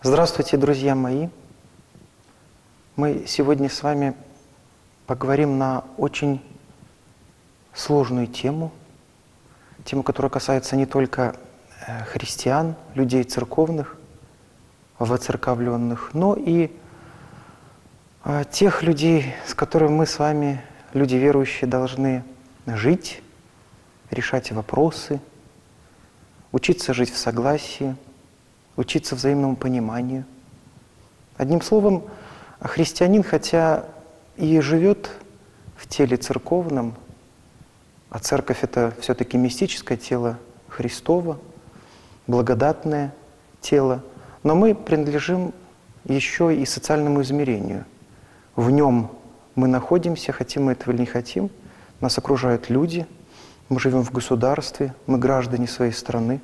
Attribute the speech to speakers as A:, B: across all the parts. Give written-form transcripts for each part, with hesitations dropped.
A: Здравствуйте, друзья мои! Мы сегодня с вами поговорим на очень сложную тему, которая касается не только христиан, людей церковных, воцерковленных, но и тех людей, с которыми мы с вами, люди верующие, должны жить, решать вопросы, учиться жить в согласии, учиться взаимному пониманию. Одним словом, христианин, хотя и живет в теле церковном, а церковь — это все-таки мистическое тело Христово, благодатное тело, но мы принадлежим еще и социальному измерению. В нем мы находимся, хотим мы этого или не хотим, нас окружают люди, мы живем в государстве, мы граждане своей страны.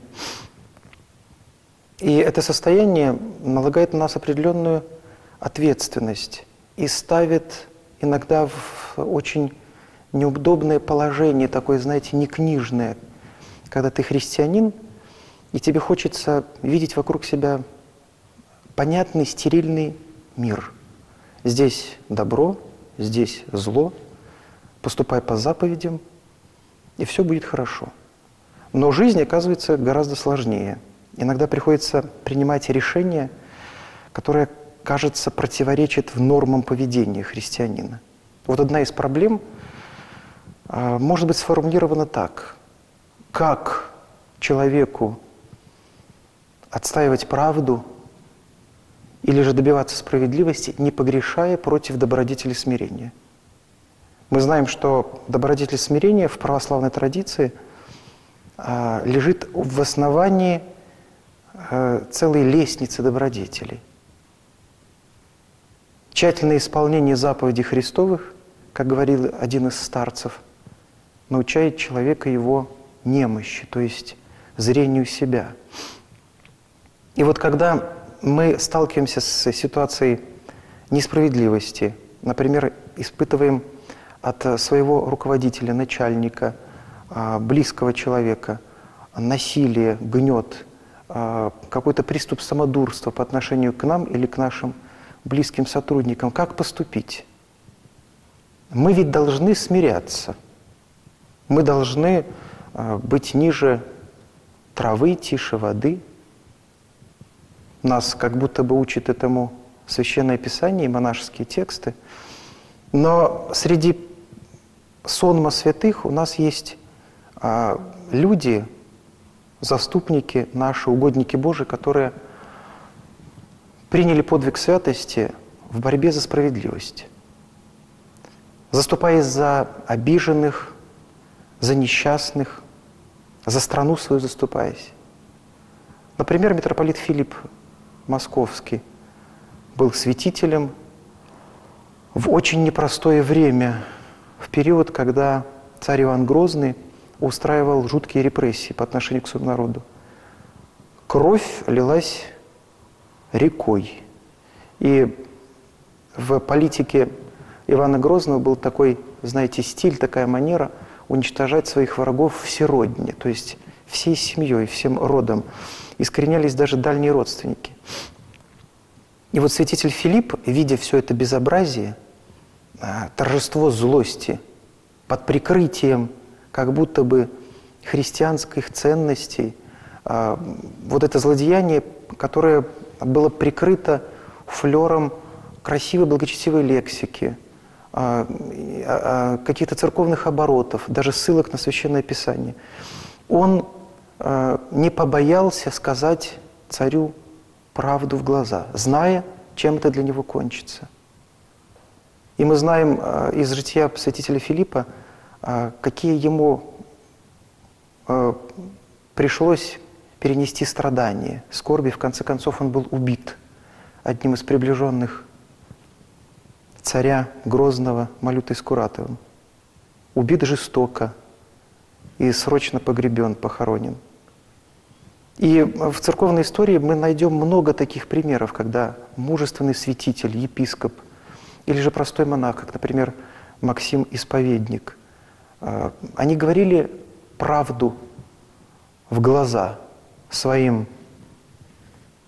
A: И это состояние налагает на нас определенную ответственность и ставит иногда в очень неудобное положение, такое, знаете, некнижное, когда ты христианин, и тебе хочется видеть вокруг себя понятный, стерильный мир. Здесь добро, здесь зло, поступай по заповедям, и все будет хорошо. Но жизнь, оказывается, гораздо сложнее. Иногда приходится принимать решения, которые, кажется, противоречат нормам поведения христианина. Вот одна из проблем может быть сформулирована так. Как человеку отстаивать правду или же добиваться справедливости, не погрешая против добродетели смирения? Мы знаем, что добродетель смирения в православной традиции лежит в основании целой лестницы добродетелей. Тщательное исполнение заповедей Христовых, как говорил один из старцев, научает человека его немощи, то есть зрению себя. И вот когда мы сталкиваемся с ситуацией несправедливости, например, испытываем от своего руководителя, начальника, близкого человека насилие, гнет, какой-то приступ самодурства по отношению к нам или к нашим близким сотрудникам, как поступить? Мы ведь должны смиряться. Мы должны быть ниже травы, тише воды. Нас как будто бы учит этому Священное Писание и монашеские тексты. Но среди сонма святых у нас есть люди, заступники наши, угодники Божии, которые приняли подвиг святости в борьбе за справедливость, заступаясь за обиженных, за несчастных, за страну свою заступаясь. Например, митрополит Филипп Московский был святителем в очень непростое время, в период, когда царь Иван Грозный устраивал жуткие репрессии по отношению к своему народу. Кровь лилась рекой. И в политике Ивана Грозного был такой, знаете, стиль, такая манера уничтожать своих врагов всеродне, то есть всей семьей, всем родом. Искоренялись даже дальние родственники. И вот святитель Филипп, видя все это безобразие, торжество злости, под прикрытием как будто бы христианских ценностей, вот это злодеяние, которое было прикрыто флером красивой, благочестивой лексики, каких-то церковных оборотов, даже ссылок на Священное Писание. Он не побоялся сказать царю правду в глаза, зная, чем это для него кончится. И мы знаем из жития святителя Филиппа, какие ему пришлось перенести страдания, скорби. В конце концов, он был убит одним из приближенных царя Грозного Малютой Скуратовым. Убит жестоко и срочно погребен, похоронен. И в церковной истории мы найдем много таких примеров, когда мужественный святитель, епископ или же простой монах, как, например, Максим Исповедник, они говорили правду в глаза своим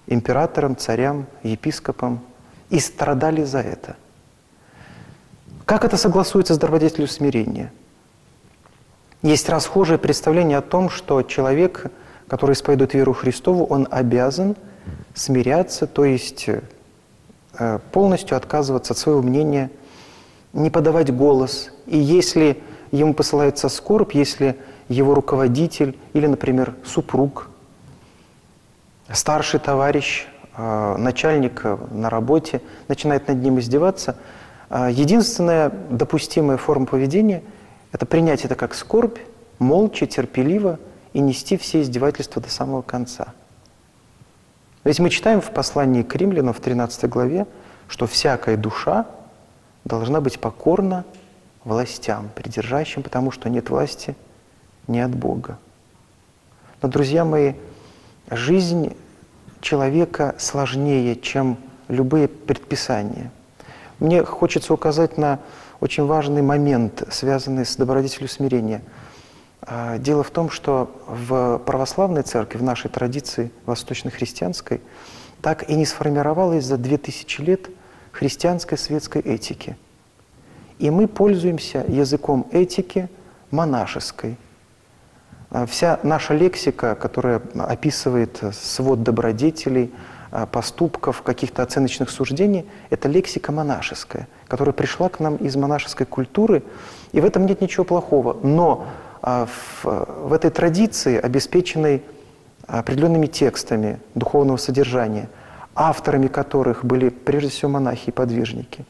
A: императорам, царям, епископам и страдали за это. Как это согласуется с добродетелью смирения? Есть расхожее представление о том, что человек, который исповедует веру Христову, он обязан смиряться, то есть полностью отказываться от своего мнения, не подавать голос. И если ему посылается скорбь, если его руководитель или, например, супруг, старший товарищ, начальник на работе начинает над ним издеваться, единственная допустимая форма поведения – это принять это как скорбь, молча, терпеливо и нести все издевательства до самого конца. Ведь мы читаем в послании к римлянам в 13 главе, что всякая душа должна быть покорна властям, придержащим, потому что нет власти не от Бога. Но, друзья мои, жизнь человека сложнее, чем любые предписания. Мне хочется указать на очень важный момент, связанный с добродетелью смирения. Дело в том, что в православной церкви, в нашей традиции восточно-христианской, так и не сформировалась за 2000 лет христианской светской этики. И мы пользуемся языком этики монашеской. Вся наша лексика, которая описывает свод добродетелей, поступков, каких-то оценочных суждений, это лексика монашеская, которая пришла к нам из монашеской культуры, и в этом нет ничего плохого. Но в этой традиции, обеспеченной определенными текстами духовного содержания, авторами которых были прежде всего монахи и подвижники,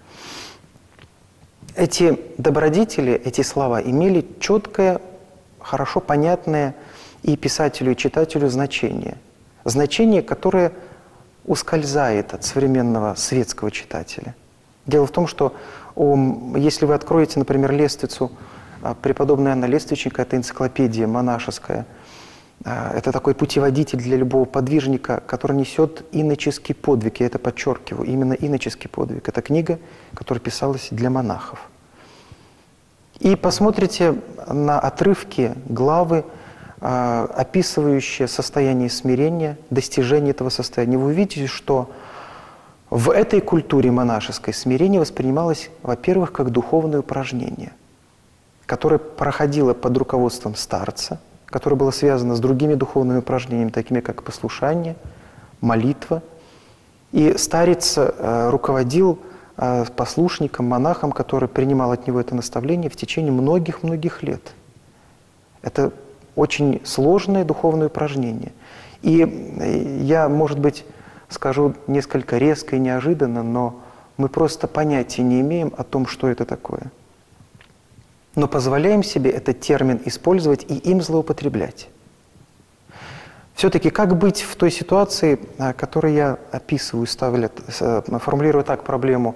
A: эти добродетели, эти слова имели четкое, хорошо понятное и писателю, и читателю значение. Значение, которое ускользает от современного светского читателя. Дело в том, что если вы откроете, например, лествицу преподобной Анны Лествичника, это энциклопедия монашеская, это такой путеводитель для любого подвижника, который несет иноческий подвиг, я это подчеркиваю, именно иноческий подвиг. Это книга, которая писалась для монахов. И посмотрите на отрывки, главы, описывающие состояние смирения, достижение этого состояния. Вы увидите, что в этой культуре монашеской смирение воспринималось, во-первых, как духовное упражнение, которое проходило под руководством старца, которое было связано с другими духовными упражнениями, такими как послушание, молитва. И старец руководил послушником, монахом, который принимал от него это наставление в течение многих-многих лет. Это очень сложное духовное упражнение. И я, может быть, скажу несколько резко и неожиданно, но мы просто понятия не имеем о том, что это такое. Но позволяем себе этот термин использовать и им злоупотреблять. Все-таки как быть в той ситуации, которую я описываю, формулирую так проблему,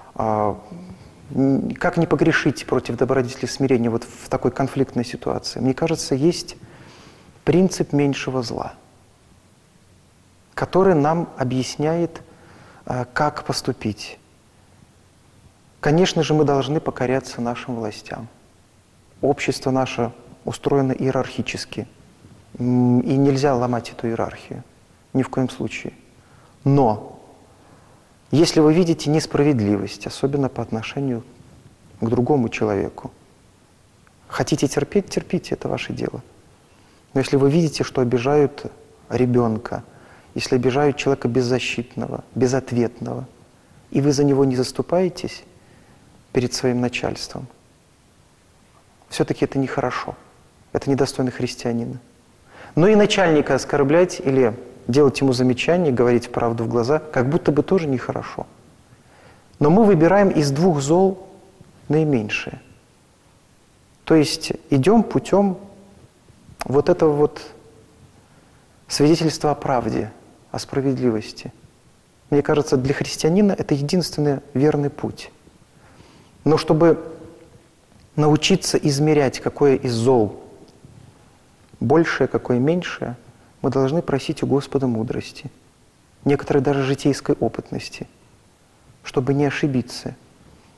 A: как не погрешить против добродетели смирения вот в такой конфликтной ситуации? Мне кажется, есть принцип меньшего зла, который нам объясняет, как поступить. Конечно же, мы должны покоряться нашим властям. Общество наше устроено иерархически, и нельзя ломать эту иерархию, ни в коем случае. Но если вы видите несправедливость, особенно по отношению к другому человеку, хотите терпеть, терпите, это ваше дело. Но если вы видите, что обижают ребенка, если обижают человека беззащитного, безответного, и вы за него не заступаетесь перед своим начальством, все-таки это нехорошо, это недостойно христианина. Но и начальника оскорблять или делать ему замечания, говорить правду в глаза, как будто бы тоже нехорошо. Но мы выбираем из двух зол наименьшее. То есть идем путем вот этого вот свидетельства о правде, о справедливости. Мне кажется, для христианина это единственный верный путь. Но чтобы научиться измерять, какое из зол большее, какое меньшее, мы должны просить у Господа мудрости, некоторой даже житейской опытности, чтобы не ошибиться.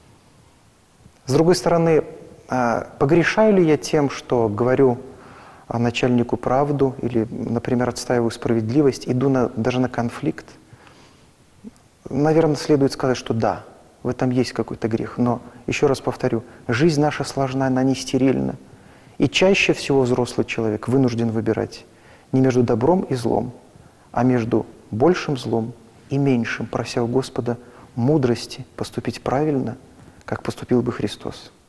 A: С другой стороны, погрешаю ли я тем, что говорю начальнику правду или, например, отстаиваю справедливость, иду даже на конфликт, наверное, следует сказать, что да, в этом есть какой-то грех. Но, еще раз повторю, жизнь наша сложна, она не стерильна. И чаще всего взрослый человек вынужден выбирать не между добром и злом, а между большим злом и меньшим, прося у Господа мудрости поступить правильно, как поступил бы Христос.